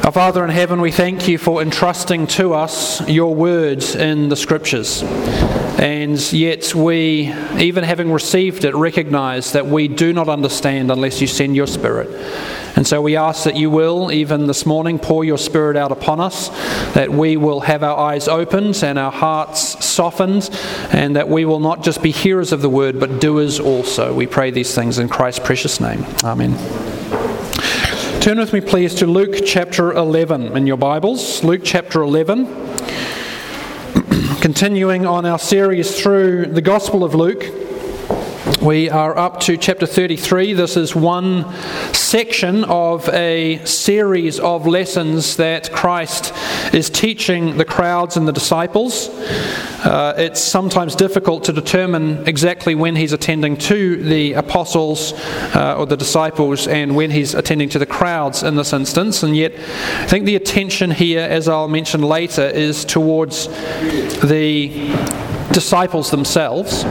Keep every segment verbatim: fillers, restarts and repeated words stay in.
Our Father in heaven, we thank you for entrusting to us your words in the Scriptures. And yet we, even having received it, recognize that we do not understand unless you send your Spirit. And so we ask that you will, even this morning, pour your Spirit out upon us, that we will have our eyes opened and our hearts softened, and that we will not just be hearers of the word, but doers also. We pray these things in Christ's precious name. Amen. Turn with me, please, to Luke chapter eleven in your Bibles. Luke chapter eleven. Continuing on our series through the Gospel of Luke, we are up to chapter thirty-three. This is one section of a series of lessons that Christ is teaching the crowds and the disciples. Uh, it's sometimes difficult to determine exactly when he's attending to the apostles uh, or the disciples and when he's attending to the crowds in this instance. And yet, I think the attention here, as I'll mention later, is towards the disciples themselves.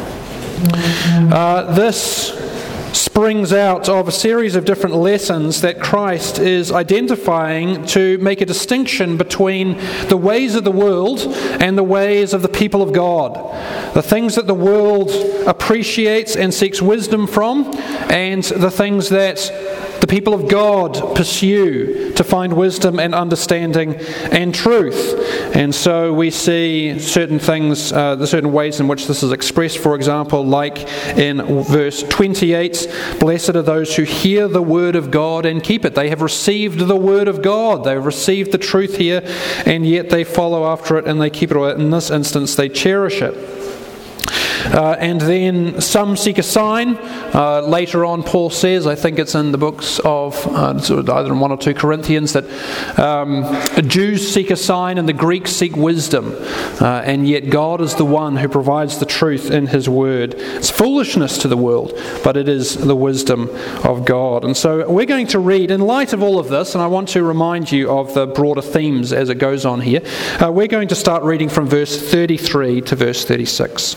Uh, this springs out of a series of different lessons that Christ is identifying to make a distinction between the ways of the world and the ways of the people of God. The things that the world appreciates and seeks wisdom from, and the things that the people of God pursue to find wisdom and understanding and truth. And so we see certain things, uh, the certain ways in which this is expressed. For example, like in verse twenty-eight, blessed are those who hear the word of God and keep it. They have received the word of God. They have received the truth here, and yet they follow after it and they keep it. In this instance, they cherish it. Uh, and then some seek a sign. Uh, later on, Paul says, I think it's in the books of, uh, either in one or two Corinthians, that um, Jews seek a sign and the Greeks seek wisdom. Uh, and yet God is the one who provides the truth in His Word. It's foolishness to the world, but it is the wisdom of God. And so we're going to read, in light of all of this, and I want to remind you of the broader themes as it goes on here, uh, we're going to start reading from verse thirty-three to verse thirty-six.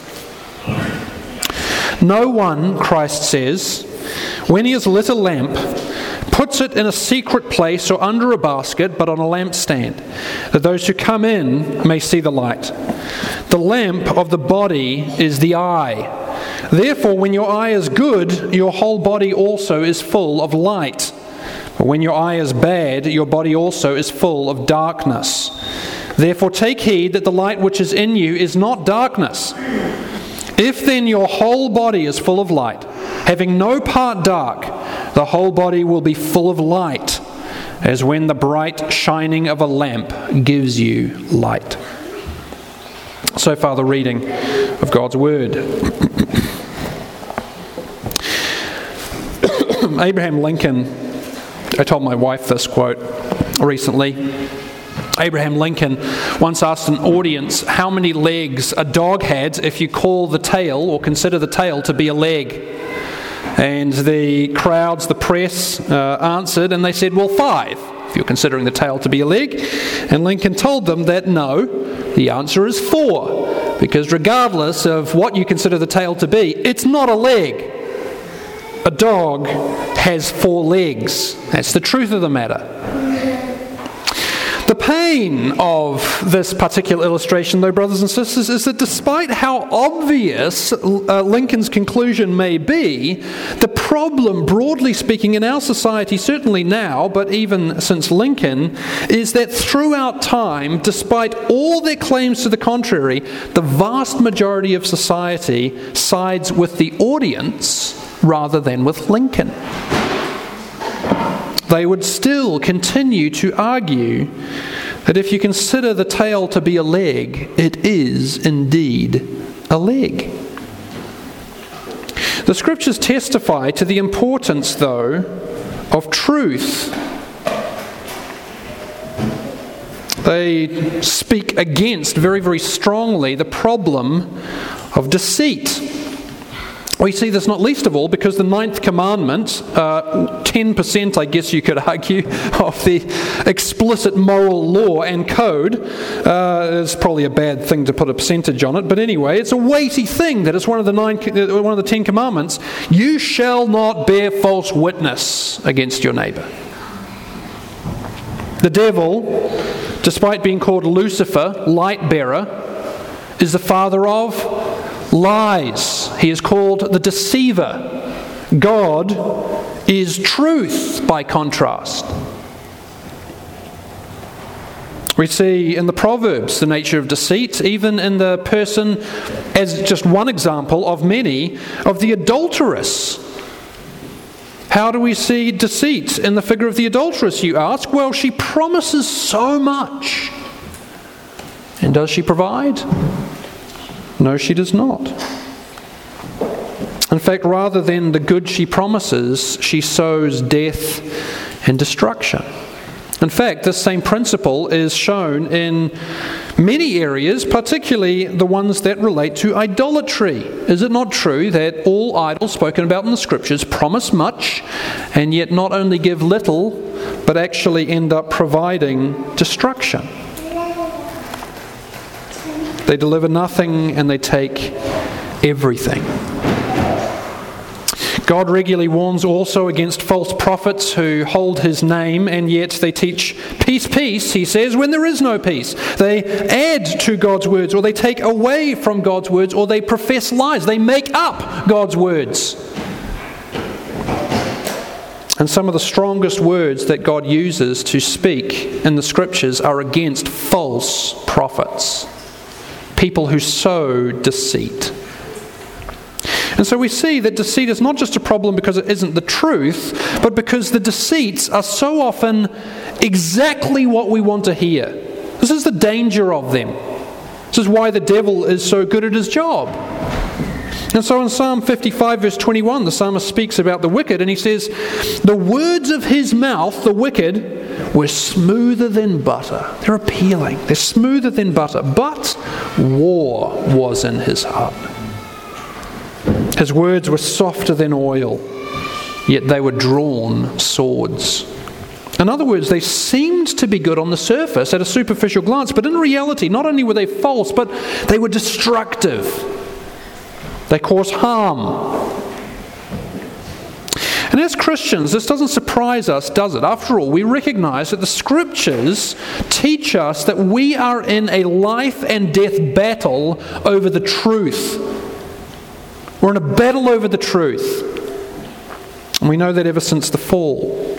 No one, Christ says, when he has lit a lamp, puts it in a secret place or under a basket, but on a lampstand, that those who come in may see the light. The lamp of the body is the eye. Therefore, when your eye is good, your whole body also is full of light. But when your eye is bad, your body also is full of darkness. Therefore, take heed that the light which is in you is not darkness. If then your whole body is full of light, having no part dark, the whole body will be full of light, as when the bright shining of a lamp gives you light. So far, the reading of God's Word. Abraham Lincoln, I told my wife this quote recently. Abraham Lincoln once asked an audience how many legs a dog had if you call the tail or consider the tail to be a leg. And the crowds, the press, uh, answered and they said, well, five, if you're considering the tail to be a leg. And Lincoln told them that no, the answer is four, because regardless of what you consider the tail to be, it's not a leg. A dog has four legs. That's the truth of the matter. The pain of this particular illustration, though, brothers and sisters, is that despite how obvious uh, Lincoln's conclusion may be, the problem, broadly speaking, in our society, certainly now, but even since Lincoln, is that throughout time, despite all their claims to the contrary, the vast majority of society sides with the audience rather than with Lincoln. They would still continue to argue that if you consider the tail to be a leg, it is indeed a leg. The Scriptures testify to the importance, though, of truth. They speak against, very, very strongly, the problem of deceit. We see this not least of all because the ninth commandment, uh, ten percent, I guess you could argue, of the explicit moral law and code, uh, is probably a bad thing to put a percentage on it, but anyway, it's a weighty thing that it's one of the nine, one of the ten commandments. You shall not bear false witness against your neighbour. The devil, despite being called Lucifer, light bearer, is the father of lies. He is called the deceiver. God is truth, by contrast. We see in the Proverbs the nature of deceit, even in the person, as just one example of many, of the adulteress. How do we see deceit in the figure of the adulteress, you ask? Well, she promises so much. And does she provide? No, she does not. In fact, rather than the good she promises, she sows death and destruction. In fact, this same principle is shown in many areas, particularly the ones that relate to idolatry. Is it not true that all idols spoken about in the Scriptures promise much and yet not only give little, but actually end up providing destruction? They deliver nothing and they take everything. God regularly warns also against false prophets who hold his name and yet they teach peace, peace, he says, when there is no peace. They add to God's words, or they take away from God's words, or they profess lies. They make up God's words. And some of the strongest words that God uses to speak in the Scriptures are against false prophets, people who sow deceit. And so we see that deceit is not just a problem because it isn't the truth, but because the deceits are so often exactly what we want to hear. This is the danger of them. This is why the devil is so good at his job. And so in Psalm fifty-five verse twenty-one, the psalmist speaks about the wicked and he says, "The words of his mouth, the wicked, were smoother than butter." They're appealing. They're smoother than butter. But war was in his heart. His words were softer than oil, yet they were drawn swords. In other words, they seemed to be good on the surface at a superficial glance, but in reality, not only were they false, but they were destructive. They caused harm. And as Christians, this doesn't surprise us, does it? After all, we recognize that the Scriptures teach us that we are in a life and death battle over the truth. We're in a battle over the truth. And we know that ever since the fall.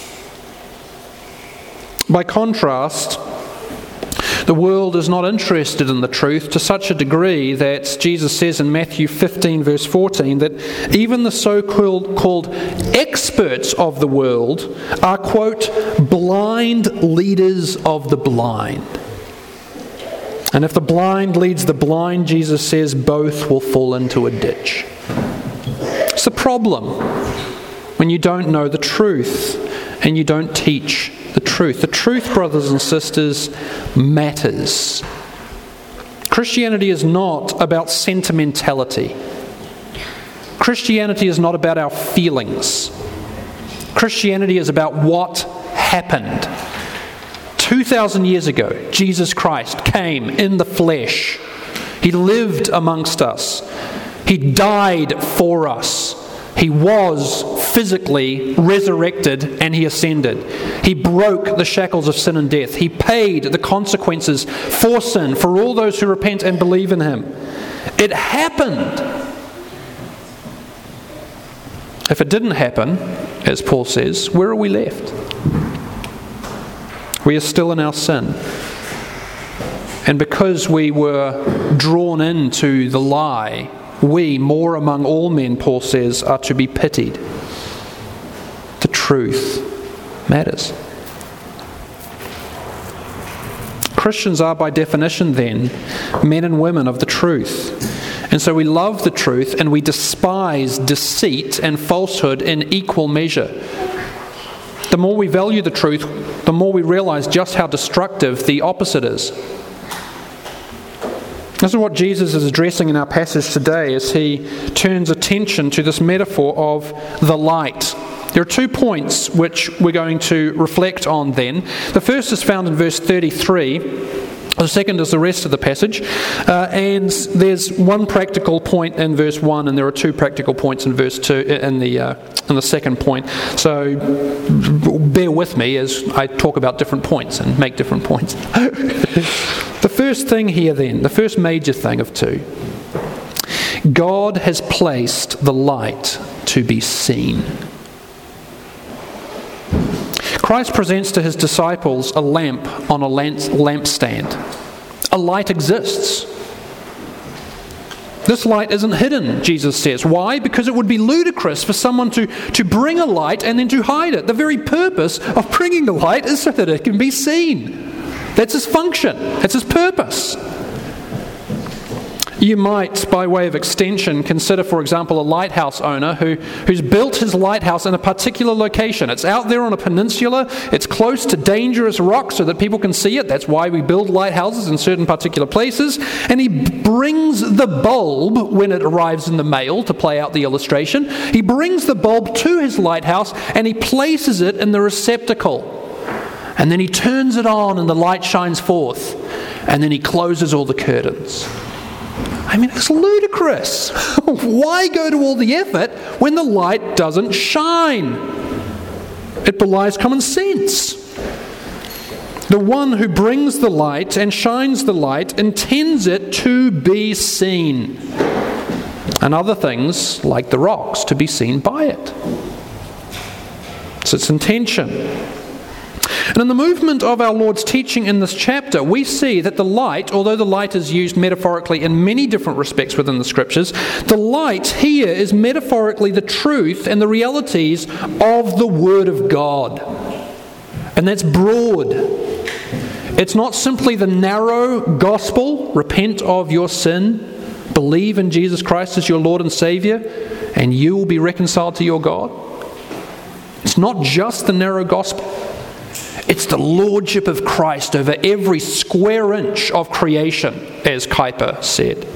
By contrast, the world is not interested in the truth to such a degree that Jesus says in Matthew fifteen verse fourteen that even the so-called called experts of the world are, quote, blind leaders of the blind. And if the blind leads the blind, Jesus says, both will fall into a ditch. It's the problem when you don't know the truth and you don't teach the truth. The truth, brothers and sisters, matters. Christianity is not about sentimentality. Christianity is not about our feelings. Christianity is about what happened. two thousand years ago, Jesus Christ came in the flesh. He lived amongst us. He died for us. He was physically resurrected and he ascended. He broke the shackles of sin and death. He paid the consequences for sin for all those who repent and believe in him. It happened. If it didn't happen, as Paul says, where are we left? We are still in our sin. And because we were drawn into the lie, we, more among all men, Paul says, are to be pitied. The truth matters. Christians are by definition then men and women of the truth. And so we love the truth and we despise deceit and falsehood in equal measure. The more we value the truth, the more we realize just how destructive the opposite is. This is what Jesus is addressing in our passage today as he turns attention to this metaphor of the light. There are two points which we're going to reflect on then. The first is found in verse thirty-three, The second is the rest of the passage, uh, and there's one practical point in verse one, and there are two practical points in verse two in the uh, in the second point. So bear with me as I talk about different points and make different points. The first thing here, then, the first major thing of two, God has placed the light to be seen. Christ presents to his disciples a lamp on a lampstand. A light exists. This light isn't hidden, Jesus says. Why? Because it would be ludicrous for someone to, to bring a light and then to hide it. The very purpose of bringing the light is so that it can be seen. That's his function. That's his purpose. You might, by way of extension, consider, for example, a lighthouse owner who, who's built his lighthouse in a particular location. It's out there on a peninsula. It's close to dangerous rocks so that people can see it. That's why we build lighthouses in certain particular places. And he brings the bulb when it arrives in the mail, to play out the illustration. He brings the bulb to his lighthouse and he places it in the receptacle. And then he turns it on and the light shines forth. And then he closes all the curtains. I mean, it's ludicrous. Why go to all the effort when the light doesn't shine? It belies common sense. The one who brings the light and shines the light intends it to be seen, and other things, like the rocks, to be seen by it. It's its intention. And in the movement of our Lord's teaching in this chapter, we see that the light, although the light is used metaphorically in many different respects within the Scriptures, the light here is metaphorically the truth and the realities of the Word of God. And that's broad. It's not simply the narrow gospel, repent of your sin, believe in Jesus Christ as your Lord and Saviour, and you will be reconciled to your God. It's not just the narrow gospel. It's the lordship of Christ over every square inch of creation, as Kuyper said.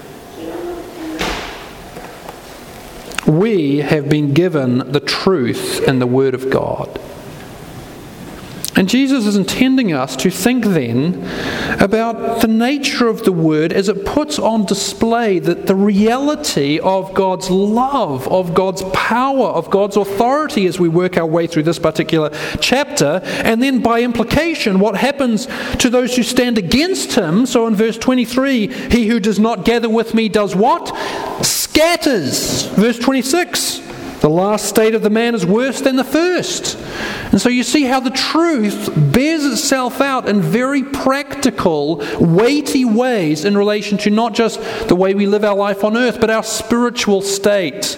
We have been given the truth in the Word of God. And Jesus is intending us to think then about the nature of the Word as it puts on display the, the reality of God's love, of God's power, of God's authority as we work our way through this particular chapter. And then by implication, what happens to those who stand against him. So in verse twenty-three, he who does not gather with me does what? Scatters. Verse twenty-six. The last state of the man is worse than the first. And so you see how the truth bears itself out in very practical, weighty ways in relation to not just the way we live our life on earth, but our spiritual state.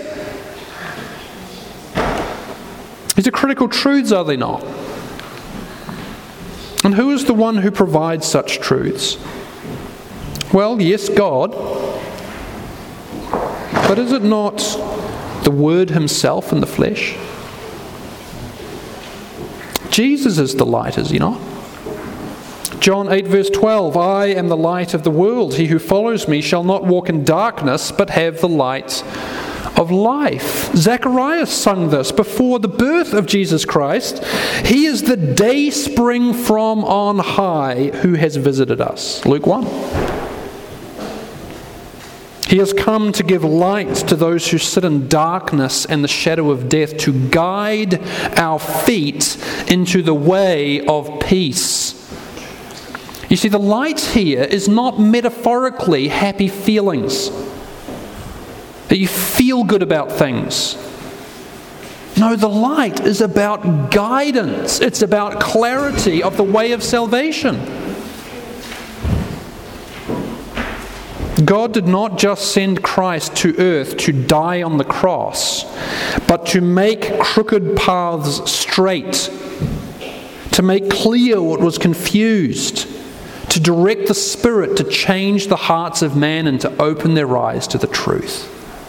These are critical truths, are they not? And who is the one who provides such truths? Well, yes, God. But is it not the Word himself in the flesh? Jesus is the light, is he not? John eight verse twelve, I am the light of the world. He who follows me shall not walk in darkness, but have the light of life. Zacharias sung this before the birth of Jesus Christ. He is the day spring from on high who has visited us. Luke one. He has come to give light to those who sit in darkness and the shadow of death, to guide our feet into the way of peace. You see, the light here is not metaphorically happy feelings, that you feel good about things. No, the light is about guidance. It's about clarity of the way of salvation. God did not just send Christ to earth to die on the cross, but to make crooked paths straight, to make clear what was confused, to direct the Spirit to change the hearts of man and to open their eyes to the truth.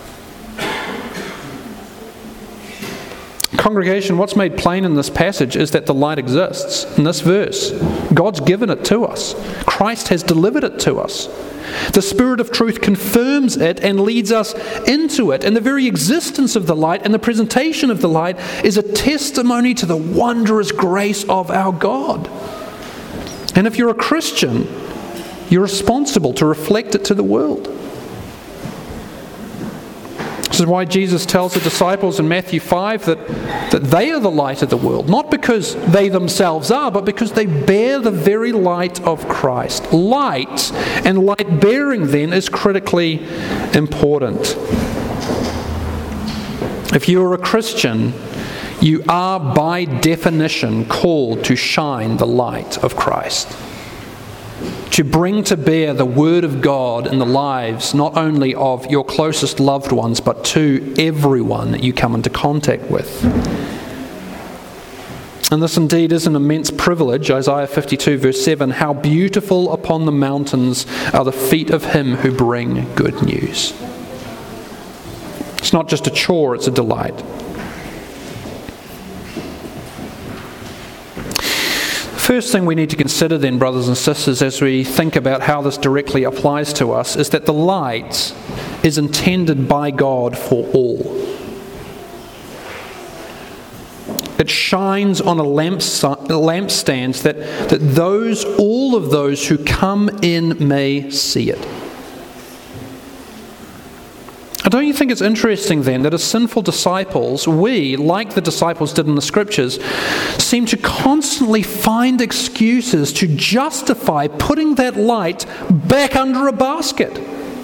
Congregation, what's made plain in this passage is that the light exists. In this verse, God's given it to us. Christ has delivered it to us. The Spirit of truth confirms it and leads us into it. And the very existence of the light and the presentation of the light is a testimony to the wondrous grace of our God. And if you're a Christian, You're responsible to reflect it to the world. This is why Jesus tells the disciples in Matthew five that, that they are the light of the world, not because they themselves are, but because they bear the very light of Christ. Light and light bearing then is critically important. If you are a Christian, you are by definition called to shine the light of Christ, to bring to bear the Word of God in the lives not only of your closest loved ones, but to everyone that you come into contact with. And this indeed is an immense privilege. Isaiah fifty-two verse seven, how beautiful upon the mountains are the feet of him who bring good news. It's not just a chore, it's a delight. First thing we need to consider then, brothers and sisters, as we think about how this directly applies to us, is that the light is intended by God for all. It shines on a lampstand that, that those, all of those who come in may see it. Don't you think it's interesting then that as sinful disciples, we, like the disciples did in the Scriptures, seem to constantly find excuses to justify putting that light back under a basket,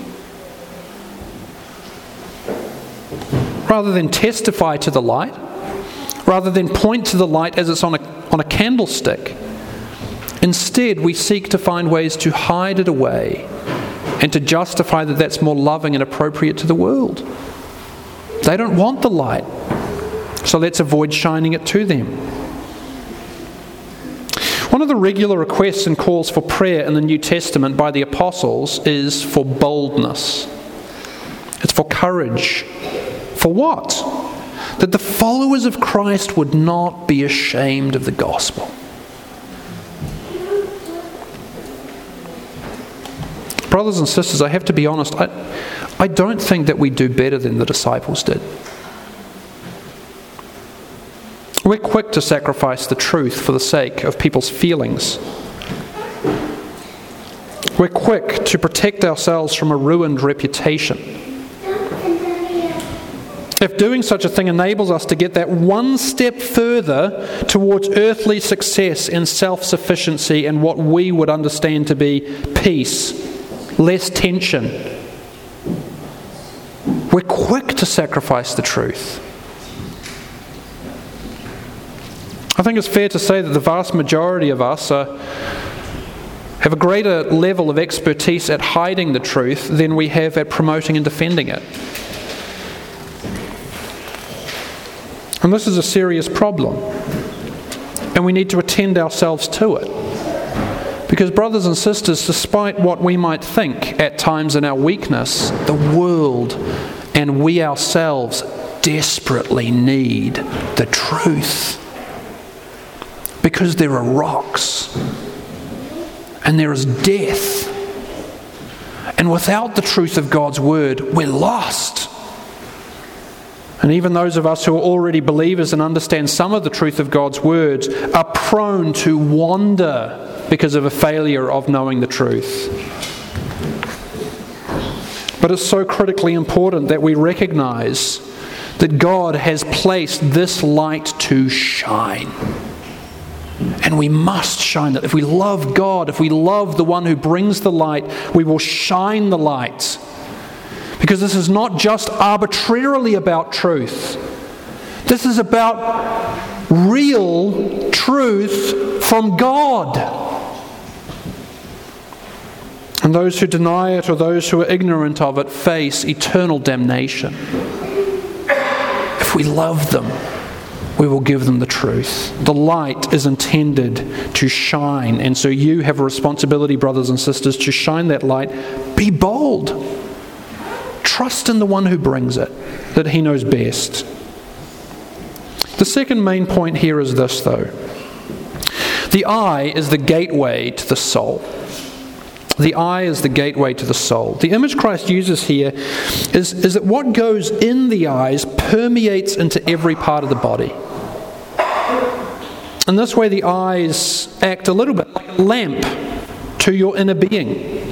rather than testify to the light, rather than point to the light as it's on a, on a candlestick. Instead, we seek to find ways to hide it away and to justify that that's more loving and appropriate to the world. They don't want the light, so let's avoid shining it to them. One of the regular requests and calls for prayer in the New Testament by the apostles is for boldness. It's for courage. For what? That the followers of Christ would not be ashamed of the gospel. Brothers and sisters, I have to be honest, I, I don't think that we do better than the disciples did. We're quick to sacrifice the truth for the sake of people's feelings. We're quick to protect ourselves from a ruined reputation. If doing such a thing enables us to get that one step further towards earthly success and self-sufficiency and what we would understand to be peace, less tension, we're quick to sacrifice the truth. I think it's fair to say that the vast majority of us are, have a greater level of expertise at hiding the truth than we have at promoting and defending it. And this is a serious problem, and we need to attend ourselves to it. Because, brothers and sisters, despite what we might think at times in our weakness, the world and we ourselves desperately need the truth. Because there are rocks, and there is death, and without the truth of God's word, we're lost. And even those of us who are already believers and understand some of the truth of God's words are prone to wander because of a failure of knowing the truth. But it's so critically important that we recognize that God has placed this light to shine. And we must shine it. If we love God, if we love the one who brings the light, we will shine the light. Because this is not just arbitrarily about truth. This is about real truth from God. And those who deny it or those who are ignorant of it face eternal damnation. If we love them, we will give them the truth. The light is intended to shine, and so you have a responsibility, brothers and sisters, to shine that light. Be bold. Trust in the one who brings it, that he knows best. The second main point here is this, though. The eye is the gateway to the soul. The eye is the gateway to the soul. The image Christ uses here is, is that what goes in the eyes permeates into every part of the body. In this way, the eyes act a little bit like a lamp to your inner being.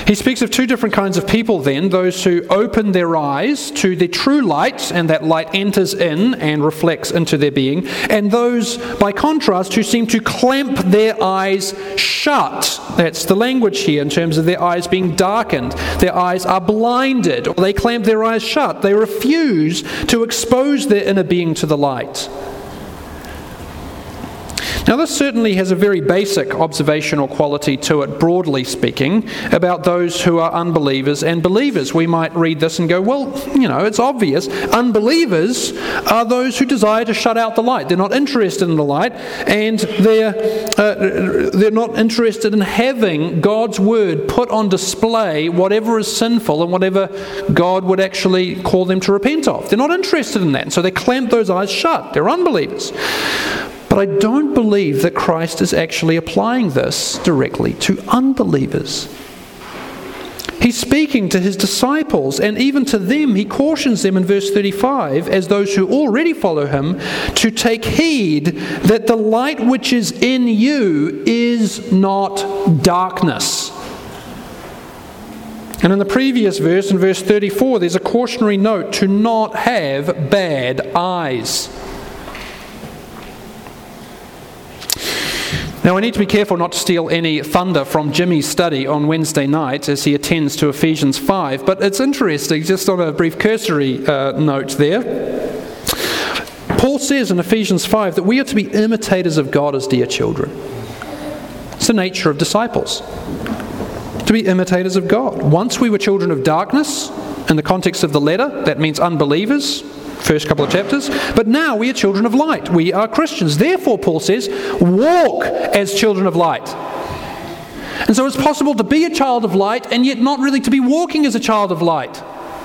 He speaks of two different kinds of people then, those who open their eyes to the true light, and that light enters in and reflects into their being, and those, by contrast, who seem to clamp their eyes shut. That's the language here in terms of their eyes being darkened. Their eyes are blinded, or they clamp their eyes shut. They refuse to expose their inner being to the light. Now, this certainly has a very basic observational quality to it, broadly speaking, about those who are unbelievers and believers. We might read this and go, well, you know, it's obvious. Unbelievers are those who desire to shut out the light. They're not interested in the light, and they're, uh, they're not interested in having God's word put on display, whatever is sinful and whatever God would actually call them to repent of. They're not interested in that, and so they clamp those eyes shut. They're unbelievers. But I don't believe that Christ is actually applying this directly to unbelievers. He's speaking to his disciples, and even to them he cautions them in verse thirty-five, as those who already follow him, to take heed that the light which is in you is not darkness. And in the previous verse, in verse thirty-four, there's a cautionary note to not have bad eyes. Now, I need to be careful not to steal any thunder from Jimmy's study on Wednesday night as he attends to Ephesians five, but it's interesting, just on a brief cursory uh, note there. Paul says in Ephesians five that we are to be imitators of God as dear children. It's the nature of disciples, to be imitators of God. Once we were children of darkness, in the context of the letter, that means unbelievers, first couple of chapters, but now we are children of light. We are Christians. Therefore, Paul says, walk as children of light. And so it's possible to be a child of light and yet not really to be walking as a child of light.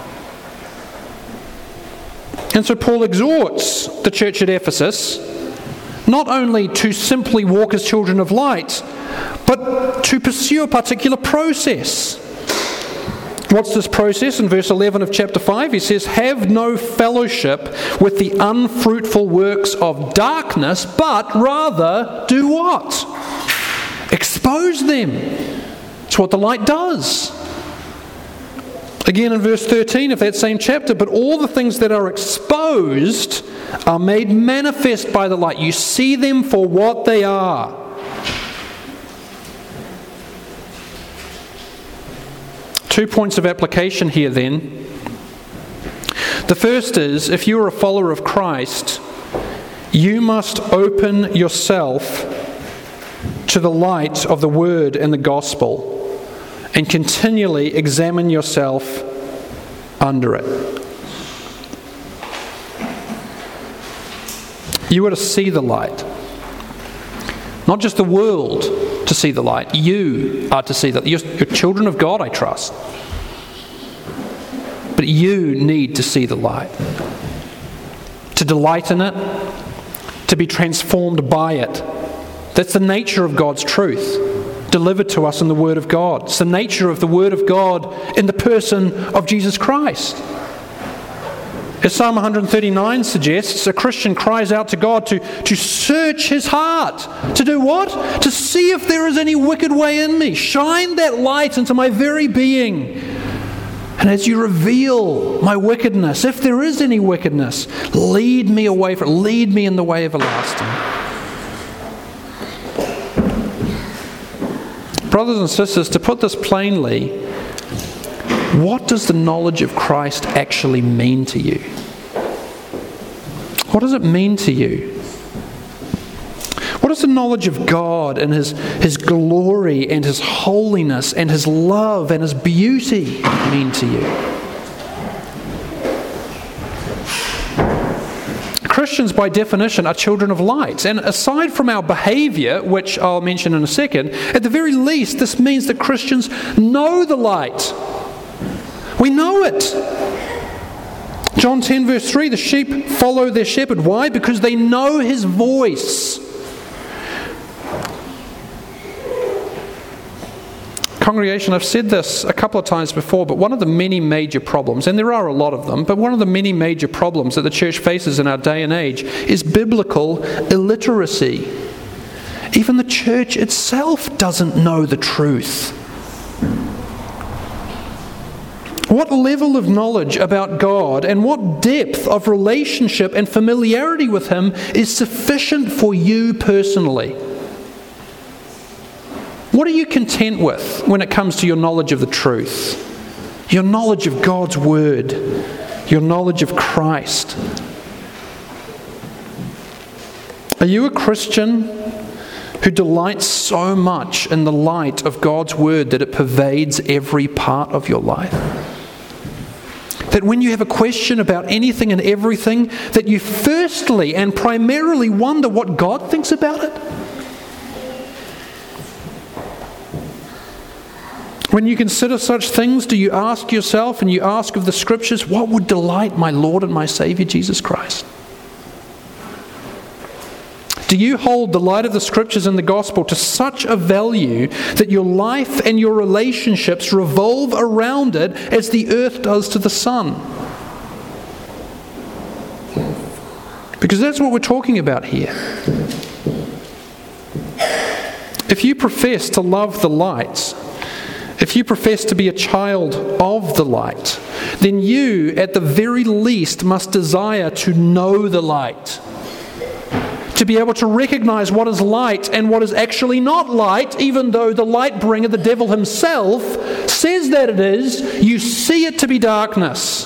And so Paul exhorts the church at Ephesus not only to simply walk as children of light, but to pursue a particular process. What's this process? In verse eleven of chapter five, he says, have no fellowship with the unfruitful works of darkness, but rather do what? Expose them. It's what the light does. Again in verse thirteen of that same chapter, but all the things that are exposed are made manifest by the light. You see them for what they are. Two points of application here then. The first is, if you are a follower of Christ, you must open yourself to the light of the Word and the Gospel and continually examine yourself under it. You are to see the light. Not just the world to see the light. You are to see that. You're, you're children of God, I trust. But you need to see the light. To delight in it. To be transformed by it. That's the nature of God's truth, delivered to us in the Word of God. It's the nature of the Word of God in the person of Jesus Christ. As Psalm one thirty-nine suggests, a Christian cries out to God to, to search his heart. To do what? To see if there is any wicked way in me. Shine that light into my very being. And as you reveal my wickedness, if there is any wickedness, lead me away from it. Lead me in the way everlasting. Brothers and sisters, to put this plainly, what does the knowledge of Christ actually mean to you? What does it mean to you? What does the knowledge of God and His, His glory and His holiness and His love and His beauty mean to you? Christians, by definition, are children of light. And aside from our behavior, which I'll mention in a second, at the very least, this means that Christians know the light. We know it. John ten verse three, the sheep follow their shepherd. Why? Because they know his voice. Congregation, I've said this a couple of times before, but one of the many major problems, and there are a lot of them, but one of the many major problems that the church faces in our day and age is biblical illiteracy. Even the church itself doesn't know the truth. What level of knowledge about God and what depth of relationship and familiarity with Him is sufficient for you personally? What are you content with when it comes to your knowledge of the truth? Your knowledge of God's Word? Your knowledge of Christ? Are you a Christian who delights so much in the light of God's Word that it pervades every part of your life? That when you have a question about anything and everything, that you firstly and primarily wonder what God thinks about it? When you consider such things, do you ask yourself and you ask of the Scriptures, what would delight my Lord and my Saviour Jesus Christ? Do you hold the light of the Scriptures and the Gospel to such a value that your life and your relationships revolve around it as the earth does to the sun? Because that's what we're talking about here. If you profess to love the light, if you profess to be a child of the light, then you, at the very least, must desire to know the light. To be able to recognize what is light and what is actually not light, even though the light bringer, the devil himself, says that it is, you see it to be darkness.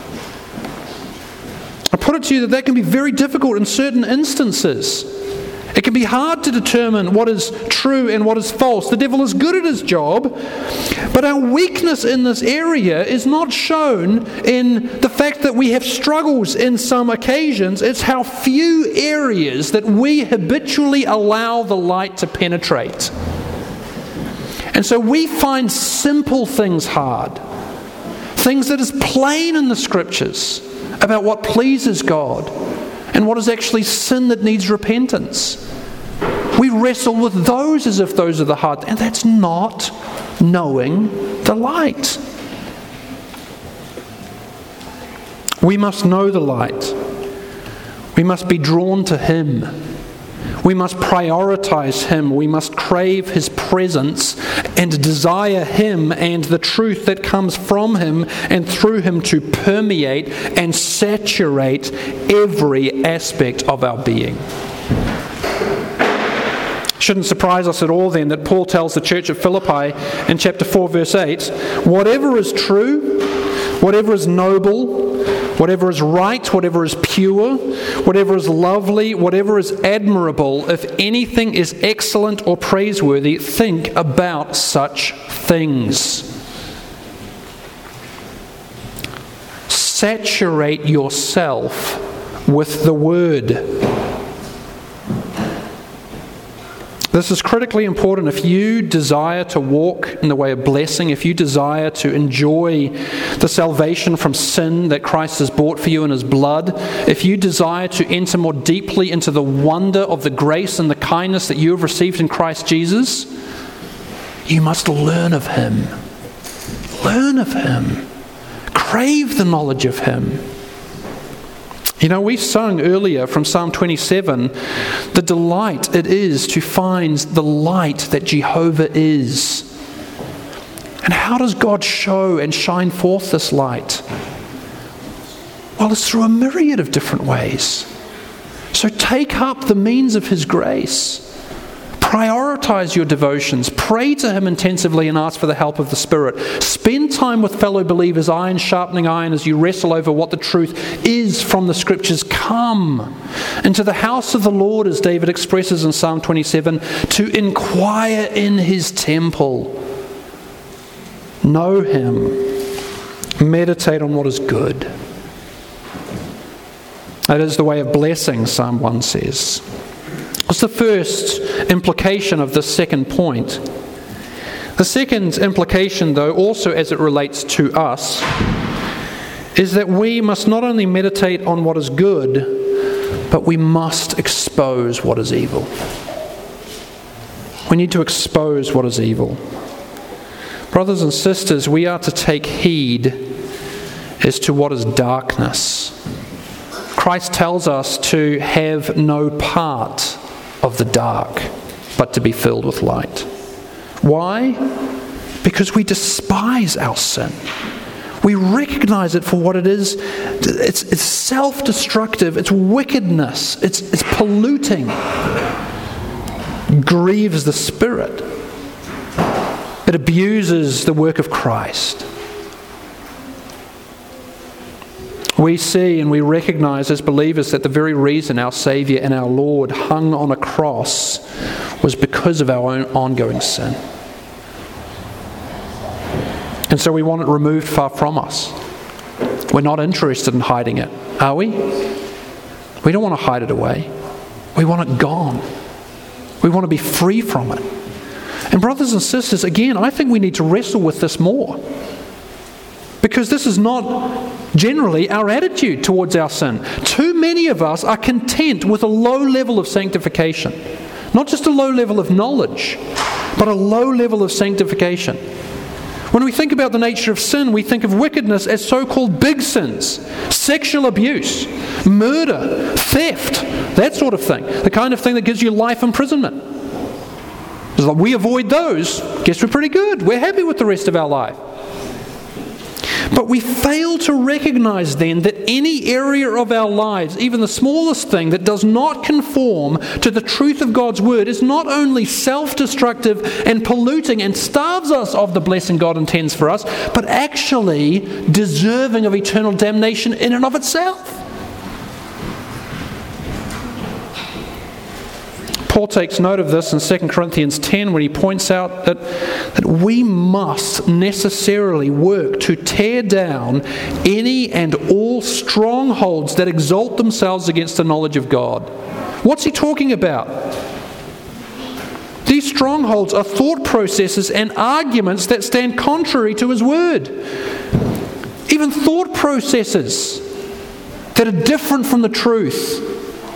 I put it to you that that can be very difficult in certain instances. It can be hard to determine what is true and what is false. The devil is good at his job, but our weakness in this area is not shown in the fact that we have struggles in some occasions. It's how few areas that we habitually allow the light to penetrate. And so we find simple things hard. Things that is plain in the Scriptures about what pleases God and what is actually sin that needs repentance. We wrestle with those as if those are the hard, and that's not knowing the light. We must know the light. We must be drawn to Him. We must prioritize Him. We must crave His presence and desire Him and the truth that comes from Him and through Him to permeate and saturate every aspect of our being. Shouldn't surprise us at all then that Paul tells the church at Philippi in chapter four verse eight, whatever is true, whatever is noble, whatever is right, whatever is pure, whatever is lovely, whatever is admirable, if anything is excellent or praiseworthy, think about such things. Saturate yourself with the Word. This is critically important if you desire to walk in the way of blessing, if you desire to enjoy the salvation from sin that Christ has bought for you in His blood, if you desire to enter more deeply into the wonder of the grace and the kindness that you have received in Christ Jesus, you must learn of Him. Learn of Him. Crave the knowledge of Him. You know, we sung earlier from Psalm twenty-seven, the delight it is to find the light that Jehovah is. And how does God show and shine forth this light? Well, it's through a myriad of different ways. So take up the means of His grace. Prioritize your devotions. Pray to Him intensively and ask for the help of the Spirit. Spend time with fellow believers, iron sharpening iron, as you wrestle over what the truth is from the Scriptures. Come into the house of the Lord, as David expresses in Psalm twenty-seven, to inquire in His temple. Know Him. Meditate on what is good. That is the way of blessing, Psalm one says. What's the first implication of this second point? The second implication, though, also as it relates to us, is that we must not only meditate on what is good, but we must expose what is evil. We need to expose what is evil. Brothers and sisters, we are to take heed as to what is darkness. Christ tells us to have no part of the dark, but to be filled with light. Why? Because we despise our sin. We recognize it for what it is. It's, it's self-destructive. It's wickedness. It's, it's polluting. It grieves the Spirit. It abuses the work of Christ. We see and we recognize as believers that the very reason our Saviour and our Lord hung on a cross was because of our own ongoing sin. And so we want it removed far from us. We're not interested in hiding it, are we? We don't want to hide it away. We want it gone. We want to be free from it. And brothers and sisters, again, I think we need to wrestle with this more. Because this is not generally our attitude towards our sin. Too many of us are content with a low level of sanctification. Not just a low level of knowledge, but a low level of sanctification. When we think about the nature of sin, we think of wickedness as so-called big sins. Sexual abuse, murder, theft, that sort of thing. The kind of thing that gives you life imprisonment. It's like we avoid those, guess we're pretty good. We're happy with the rest of our life. But we fail to recognize then that any area of our lives, even the smallest thing that does not conform to the truth of God's Word, is not only self-destructive and polluting and starves us of the blessing God intends for us, but actually deserving of eternal damnation in and of itself. Paul takes note of this in Second Corinthians ten when he points out that, that we must necessarily work to tear down any and all strongholds that exalt themselves against the knowledge of God. What's he talking about? These strongholds are thought processes and arguments that stand contrary to his word. Even thought processes that are different from the truth.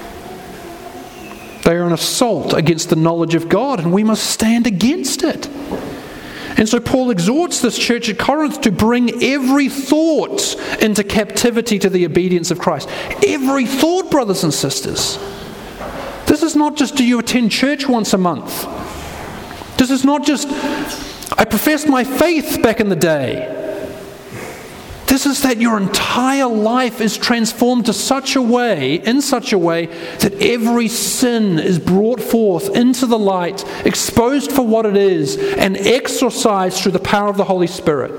They are an assault against the knowledge of God, and we must stand against it. And so Paul exhorts this church at Corinth to bring every thought into captivity to the obedience of Christ. Every thought, brothers and sisters. This is not just do you attend church once a month. This is not just I professed my faith back in the day. This is that your entire life is transformed to such a way, in such a way, that every sin is brought forth into the light, exposed for what it is, and exorcised through the power of the Holy Spirit.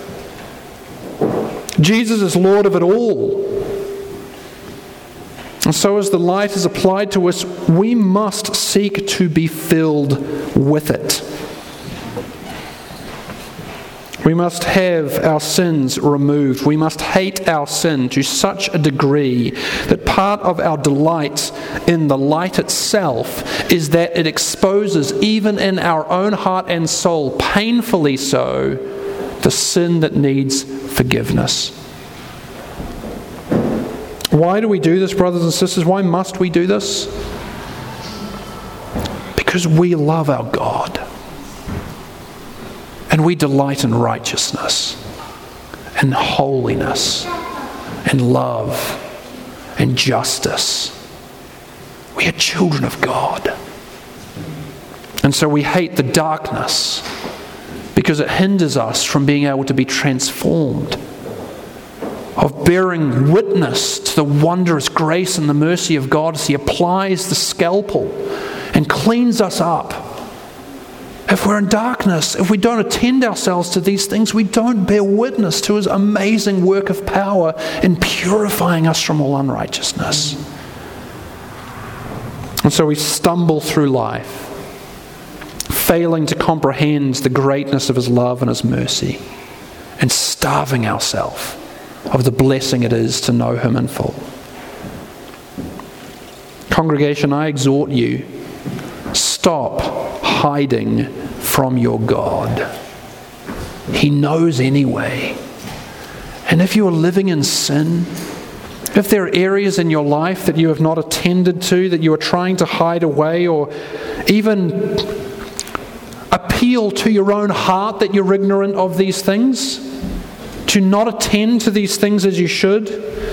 Jesus is Lord of it all. And so as the light is applied to us, we must seek to be filled with it. We must have our sins removed. We must hate our sin to such a degree that part of our delight in the light itself is that it exposes, even in our own heart and soul, painfully so, the sin that needs forgiveness. Why do we do this, brothers and sisters? Why must we do this? Because we love our God. And we delight in righteousness and holiness and love and justice. We are children of God. And so we hate the darkness because it hinders us from being able to be transformed, of bearing witness to the wondrous grace and the mercy of God as He applies the scalpel and cleans us up. If we're in darkness, if we don't attend ourselves to these things, we don't bear witness to His amazing work of power in purifying us from all unrighteousness. And so we stumble through life, failing to comprehend the greatness of His love and His mercy, and starving ourselves of the blessing it is to know Him in full. Congregation, I exhort you, stop hiding from your God. He knows anyway. And if you are living in sin, if there are areas in your life that you have not attended to, that you are trying to hide away, or even appeal to your own heart that you're ignorant of these things, to not attend to these things as you should,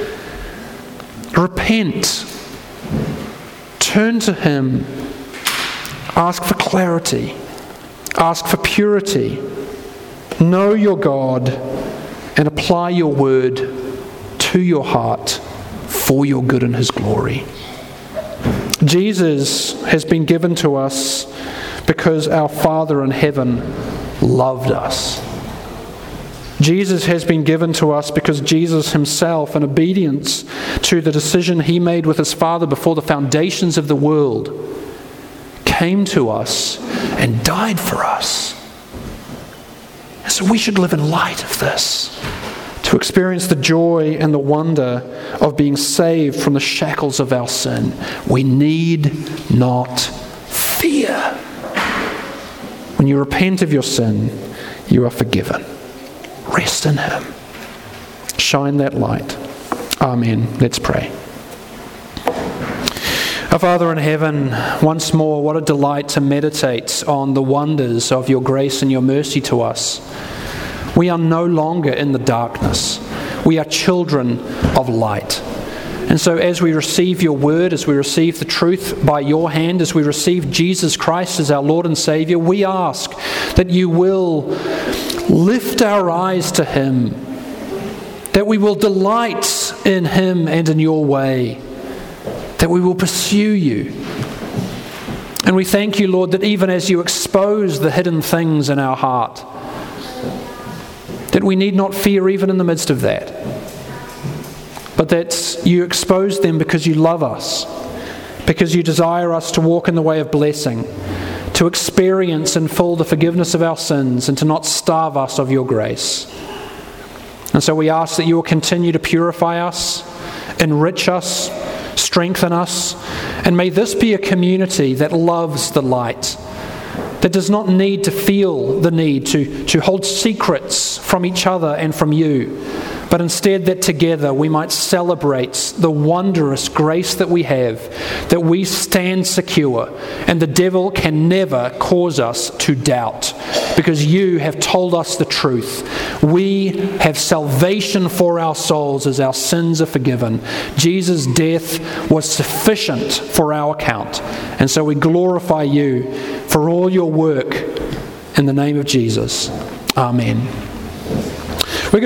repent. Turn to Him. Ask for clarity. Ask for purity. Know your God and apply your word to your heart for your good and his glory. Jesus has been given to us because our Father in heaven loved us. Jesus has been given to us because Jesus himself, in obedience to the decision he made with his Father before the foundations of the world, came to us and died for us. And so we should live in light of this, to experience the joy and the wonder of being saved from the shackles of our sin. We need not fear. When you repent of your sin, you are forgiven. Rest in him. Shine that light. Amen. Let's pray. Our Father in heaven, once more, what a delight to meditate on the wonders of your grace and your mercy to us. We are no longer in the darkness. We are children of light. And so as we receive your word, as we receive the truth by your hand, as we receive Jesus Christ as our Lord and Savior, we ask that you will lift our eyes to him, that we will delight in him and in your way, that we will pursue you. And we thank you, Lord, that even as you expose the hidden things in our heart, that we need not fear even in the midst of that, but that you expose them because you love us, because you desire us to walk in the way of blessing, to experience in full the forgiveness of our sins, and to not starve us of your grace. And so we ask that you will continue to purify us, enrich us, strengthen us, and may this be a community that loves the light, that does not need to feel the need to, to hold secrets from each other and from you, but instead that together we might celebrate the wondrous grace that we have, that we stand secure, and the devil can never cause us to doubt, because you have told us the truth. We have salvation for our souls as our sins are forgiven. Jesus' death was sufficient for our account, and so we glorify you for all your work in the name of Jesus. Amen.